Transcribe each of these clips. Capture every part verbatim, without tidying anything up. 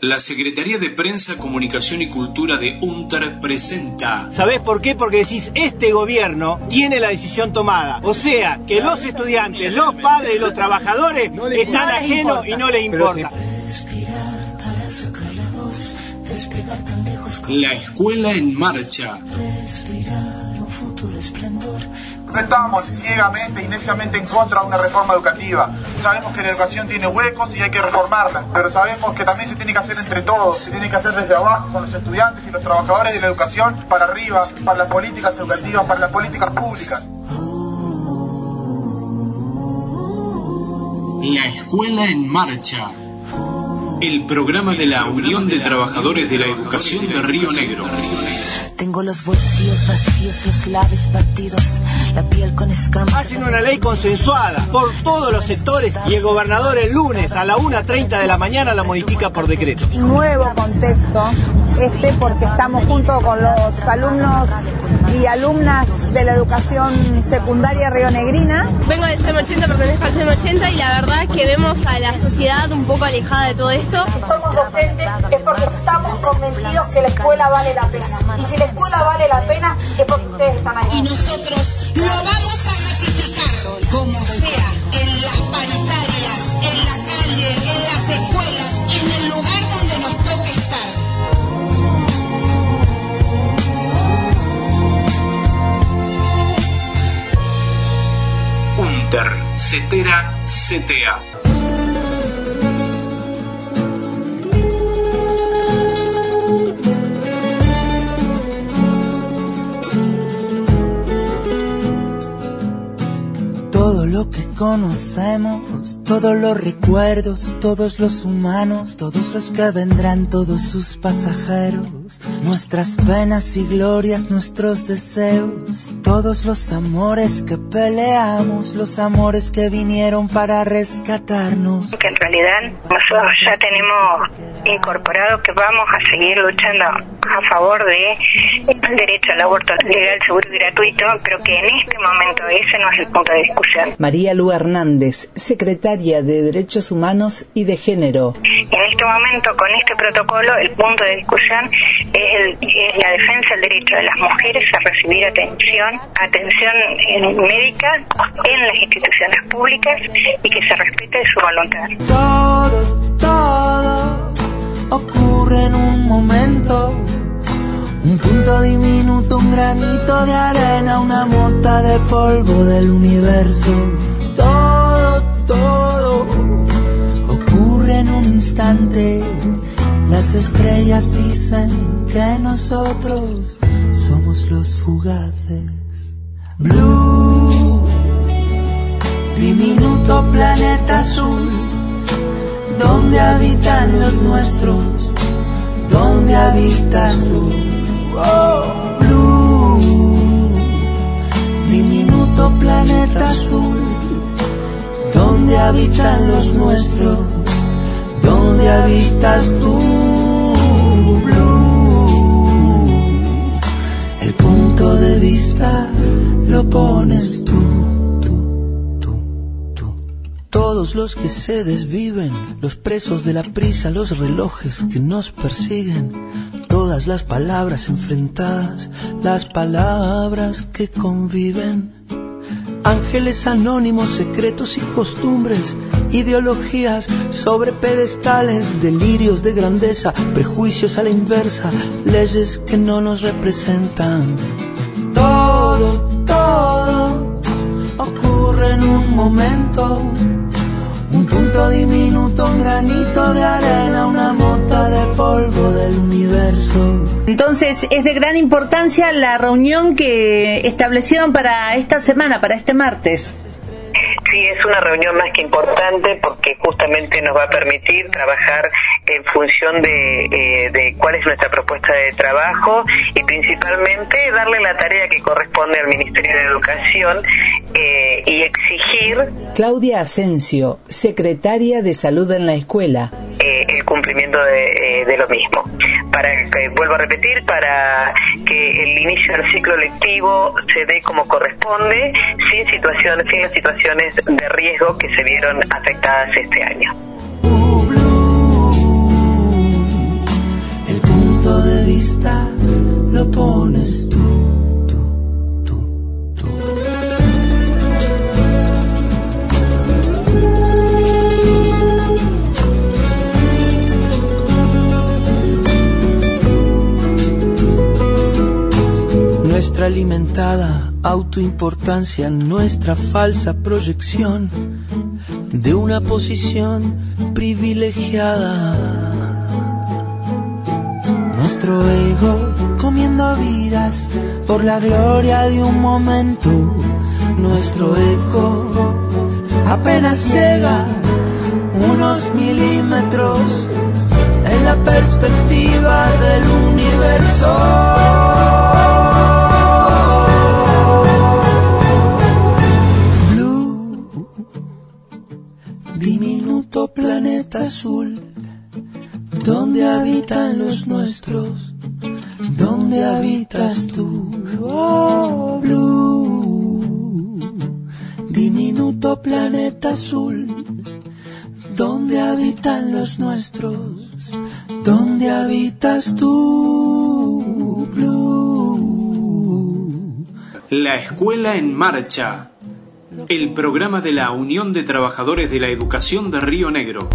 La Secretaría de Prensa, Comunicación y Cultura de UNTER presenta... ¿Sabés por qué? Porque decís, este gobierno tiene la decisión tomada. O sea, que los estudiantes, los padres y los trabajadores están ajenos y no les importa. La Escuela en Marcha. No estamos ciegamente y neciamente en contra de una reforma educativa. Sabemos que la educación tiene huecos y hay que reformarla, pero sabemos que también se tiene que hacer entre todos, se tiene que hacer desde abajo con los estudiantes y los trabajadores de la educación para arriba, para las políticas educativas, para las políticas públicas. La Escuela en Marcha. El programa de la Unión de Trabajadores de la Educación de Río Negro. Tengo los bolsillos vacíos, los labios partidos, la piel con escamas. Hacen una ley consensuada por todos los sectores y el gobernador el lunes a la una treinta de la mañana la modifica por decreto. Nuevo contexto, este porque estamos junto con los alumnos y alumnas de la educación secundaria rionegrina. Vengo del C E M ochenta, pertenezco al C E M ochenta y la verdad es que vemos a la sociedad un poco alejada de todo esto. Si somos docentes es porque estamos convencidos que la escuela vale la pena. Y si la escuela vale la pena es porque ustedes están ahí. Y nosotros lo vamos a ratificar, como sea, en las paritarias, en la calle, en las escuelas, en el lugar donde nos toque estar. UNTER, CETERA, C T A. Todo lo que conocemos, todos los recuerdos, todos los humanos, todos los que vendrán, todos sus pasajeros, nuestras penas y glorias, nuestros deseos, todos los amores que peleamos, los amores que vinieron para rescatarnos. Que en realidad nosotros ya tenemos incorporado que vamos a seguir luchando a favor del derecho al aborto legal, seguro y gratuito, pero que en este momento ese no es el punto de discusión. María Lu Hernández, secretaria de Derechos Humanos y de Género. En este momento, con este protocolo, el punto de discusión es, el, es la defensa del derecho de las mujeres a recibir atención, atención médica en las instituciones públicas y que se respete su voluntad. Todo, todo ocurre en un momento. Un punto diminuto, un granito de arena, una mota de polvo del universo. Todo, todo ocurre en un instante. Las estrellas dicen que nosotros somos los fugaces. Blue, diminuto planeta azul, donde habitan los nuestros, donde habitas tú. Oh, blue, diminuto planeta azul, donde habitan los nuestros, donde habitas tú, blue. El punto de vista lo pones tú, tú, tú, tú. Todos los que se desviven, los presos de la prisa, los relojes que nos persiguen, todas las palabras enfrentadas, las palabras que conviven. Ángeles anónimos, secretos y costumbres, ideologías sobre pedestales, delirios de grandeza, prejuicios a la inversa, leyes que no nos representan. Todo, todo ocurre en un momento. Un punto diminuto, un granito de arena, una mota de polvo del universo. Entonces, es de gran importancia la reunión que establecieron para esta semana, para este martes. Sí, es una reunión más que importante porque justamente nos va a permitir trabajar en función de, eh, de cuál es nuestra propuesta de trabajo y principalmente darle la tarea que corresponde al Ministerio de Educación eh, y exigir... Claudia Asensio, secretaria de Salud en la Escuela. Eh, el cumplimiento de, eh, de lo mismo. Para que, vuelvo a repetir, para que el inicio del ciclo lectivo se dé como corresponde, sin situaciones, sin las situaciones de riesgo que se vieron afectadas este año. retroalimentada autoimportancia, nuestra falsa proyección de una posición privilegiada. Nuestro ego comiendo vidas por la gloria de un momento. Nuestro eco apenas llega unos milímetros en la perspectiva del universo. Blue, diminuto planeta azul, ¿dónde habitan los nuestros? ¿Dónde habitas tú? Oh, Blue, diminuto planeta azul, ¿dónde habitan los nuestros? ¿Dónde habitas tú, Blue? La Escuela en Marcha, el programa de la Unión de Trabajadores de la Educación de Río Negro.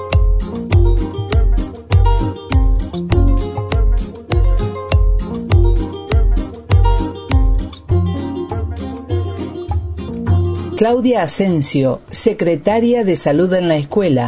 Claudia Asensio, secretaria de Salud en la Escuela.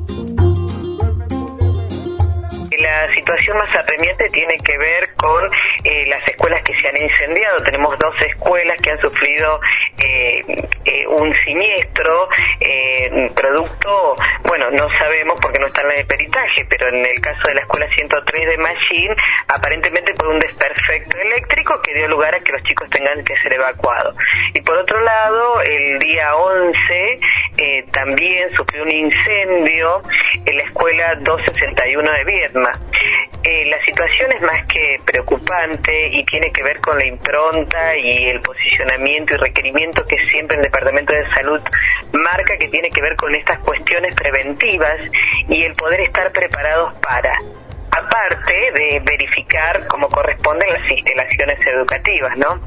La situación más apremiante tiene que ver con eh, las escuelas que se han incendiado. Tenemos dos escuelas que han sufrido eh, eh, un siniestro, eh, producto, bueno, no sabemos porque no está en la de peritaje, pero en el caso de la escuela ciento tres de Machín, aparentemente por un desperfecto eléctrico que dio lugar a que los chicos tengan que ser evacuados. Y por otro lado, el día once eh, también sufrió un incendio en la escuela doscientos sesenta y uno de Viedma. Eh, la situación es más que preocupante y tiene que ver con la impronta y el posicionamiento y requerimiento que siempre el Departamento de Salud marca, que tiene que ver con estas cuestiones preventivas y el poder estar preparados para, aparte de verificar cómo corresponden las instalaciones educativas, ¿no?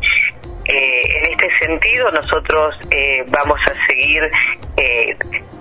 Eh, en este sentido, nosotros eh, vamos a seguir eh,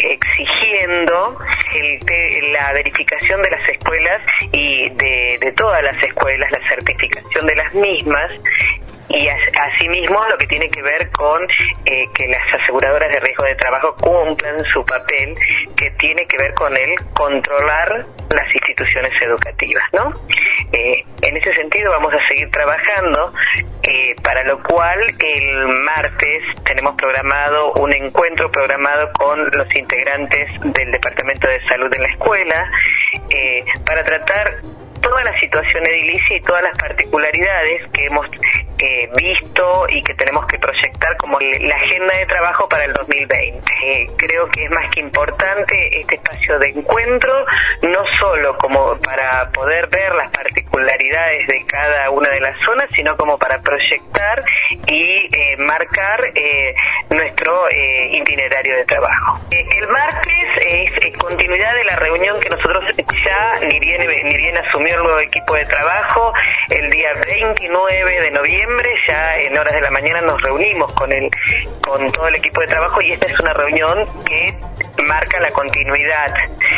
exigiendo el te, la verificación de las escuelas y de, de todas las escuelas, la certificación de las mismas, y asimismo lo que tiene que ver con eh, que las aseguradoras de riesgo de trabajo cumplan su papel, que tiene que ver con el controlar las instituciones educativas, ¿no? Eh, en ese sentido vamos a seguir trabajando, eh, para lo cual el martes tenemos programado un encuentro programado con los integrantes del Departamento de Salud en la escuela, eh, para tratar toda la situación edilicia y todas las particularidades que hemos eh, visto y que tenemos que proyectar como la agenda de trabajo para el dos mil veinte. Eh, creo que es más que importante este espacio de encuentro, no solo como para poder ver las particularidades de cada una de las zonas, sino como para proyectar y eh, marcar eh, nuestro eh, itinerario de trabajo. Eh, el martes es eh, continuidad de la reunión que nosotros ya, ni bien, ni bien asumimos el nuevo equipo de trabajo, el día veintinueve de noviembre, ya en horas de la mañana nos reunimos con el con todo el equipo de trabajo y esta es una reunión que marca la continuidad.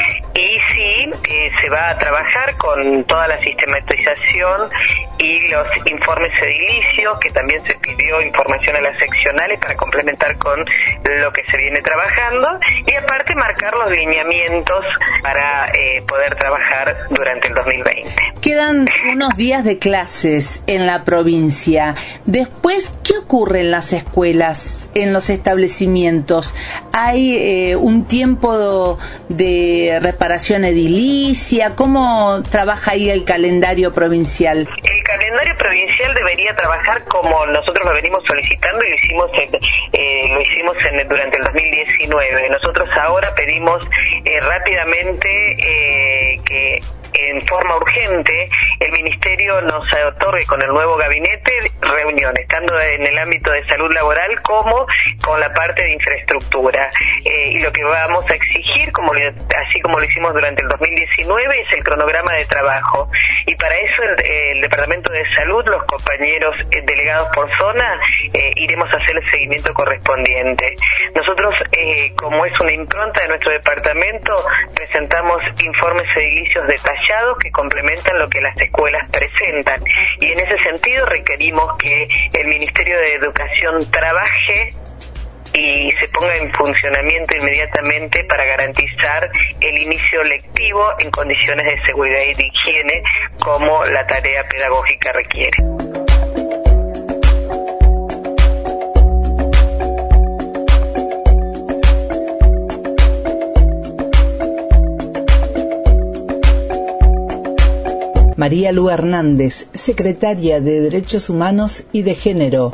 Y sí, eh, se va a trabajar con toda la sistematización y los informes edilicios, que también se pidió información a las seccionales para complementar con lo que se viene trabajando, y aparte marcar los lineamientos para eh, poder trabajar durante el dos mil veinte. Quedan unos días de clases en la provincia. Después, ¿qué ocurre en las escuelas, en los establecimientos? ¿Hay eh, un tiempo de reparación edilicia? ¿Cómo trabaja ahí el calendario provincial? El calendario provincial debería trabajar como nosotros lo venimos solicitando y lo hicimos en, eh, lo hicimos en, durante el dos mil diecinueve. Nosotros ahora pedimos eh, rápidamente eh, que en forma urgente el Ministerio nos otorgue con el nuevo gabinete reuniones, tanto en el ámbito de salud laboral como con la parte de infraestructura. Eh, y lo que vamos a exigir, como lo, así como lo hicimos durante el dos mil diecinueve, es el cronograma de trabajo. Y para eso el, el Departamento de Salud, los compañeros delegados por zona, eh, iremos a hacer el seguimiento correspondiente. Nosotros, eh, como es una impronta de nuestro departamento, presentamos informes edilicios detallados que complementan lo que las escuelas presentan, y en ese sentido requerimos que el Ministerio de Educación trabaje y se ponga en funcionamiento inmediatamente para garantizar el inicio lectivo en condiciones de seguridad y de higiene como la tarea pedagógica requiere. María Lu Hernández, secretaria de Derechos Humanos y de Género.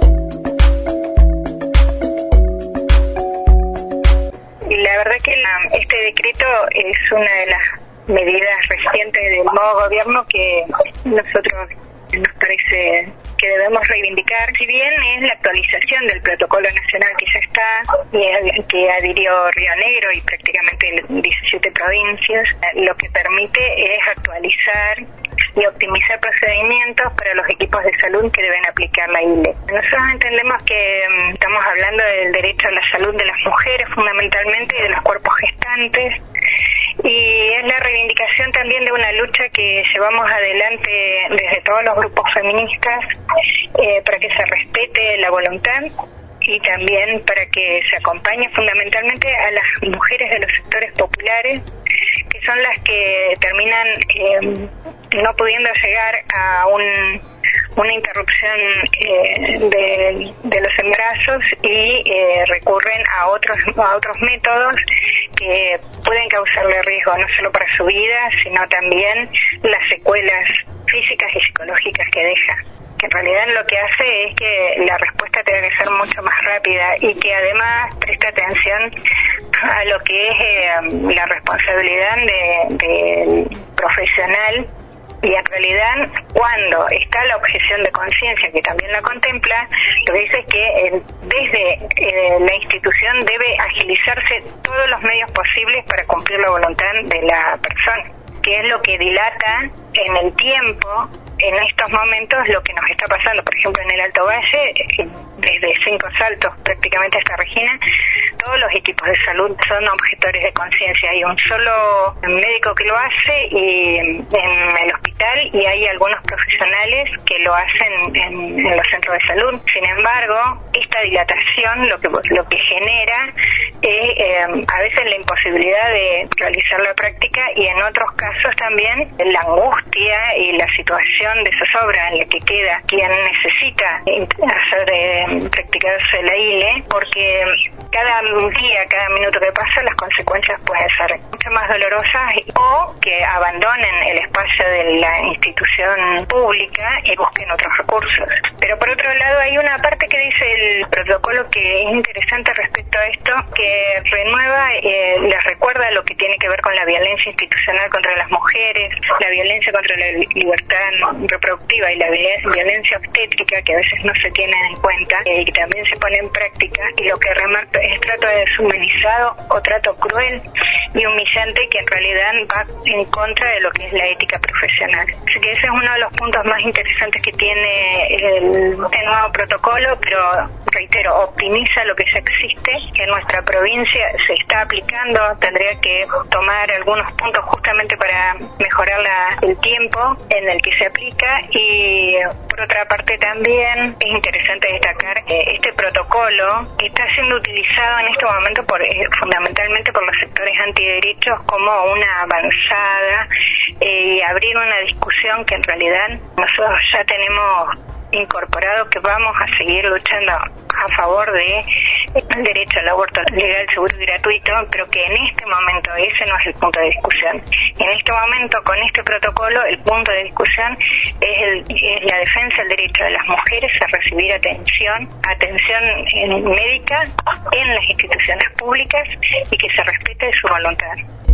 La verdad que la, este decreto es una de las medidas recientes del nuevo gobierno que nosotros nos parece que debemos reivindicar. Si bien es la actualización del protocolo nacional que ya está, y que adhirió Río Negro y prácticamente diecisiete provincias, lo que permite es actualizar y optimizar procedimientos para los equipos de salud que deben aplicar la I L E. Nosotros entendemos que um, estamos hablando del derecho a la salud de las mujeres fundamentalmente y de los cuerpos gestantes, y es la reivindicación también de una lucha que llevamos adelante desde todos los grupos feministas eh, para que se respete la voluntad y también para que se acompañe fundamentalmente a las mujeres de los sectores populares, que son las que terminan eh, no pudiendo llegar a un, una interrupción eh, de, de los embarazos y eh, recurren a otros a otros métodos que pueden causarle riesgo no solo para su vida, sino también las secuelas físicas y psicológicas que deja. Que en realidad lo que hace es que la respuesta tenga que ser mucho más rápida y que además preste atención a lo que es eh, la responsabilidad del de profesional, y en realidad cuando está la objeción de conciencia, que también la contempla, lo que dice es que eh, desde eh, la institución debe agilizarse todos los medios posibles para cumplir la voluntad de la persona, que es lo que dilata en el tiempo en estos momentos lo que nos está pasando. Por ejemplo, en el Alto Valle, desde Cinco Saltos prácticamente hasta Regina, todos los equipos de salud son objetores de conciencia. Hay un solo médico que lo hace y en el hospital, y hay algunos profesionales que lo hacen en, en los centros de salud. Sin embargo, esta dilatación lo que lo que genera es eh, a veces la imposibilidad de realizar la práctica, y en otros casos también la angustia y la situación de zozobra en la que queda quien necesita hacer eh, practicarse la I L E, porque cada día, cada minuto que pasa, las consecuencias pueden ser mucho más dolorosas, o que abandonen el espacio de la institución pública y busquen otros recursos. Pero por otro lado hay una parte que dice el protocolo que es interesante respecto a esto, que renueva, eh, les recuerda lo que tiene que ver con la violencia institucional contra las mujeres, la violencia contra la libertad reproductiva y la violencia obstétrica, que a veces no se tienen en cuenta eh, y que también se pone en práctica, y lo que remarca es trato deshumanizado o trato cruel y humillante, que en realidad va en contra de lo que es la ética profesional. Así que ese es uno de los puntos más interesantes que tiene el, el nuevo protocolo, pero reitero, optimiza lo que ya existe, que en nuestra provincia se está aplicando. Tendría que tomar algunos puntos justamente para mejorar la, el tiempo en el que se aplica, y por otra parte también es interesante destacar que este protocolo está siendo utilizado en este momento por eh, fundamentalmente por los sectores antiderechos como una avanzada eh, y abrir una discusión que en realidad nosotros ya tenemos incorporado, que vamos a seguir luchando a favor de el derecho al aborto legal, seguro y gratuito, pero que en este momento ese no es el punto de discusión. En este momento, con este protocolo, el punto de discusión es, el, es la defensa del derecho de las mujeres a recibir atención, atención médica en las instituciones públicas, y que se respete su voluntad.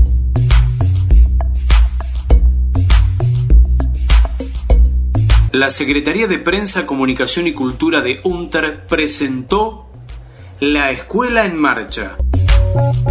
La Secretaría de Prensa, Comunicación y Cultura de UNTER presentó La Escuela en Marcha.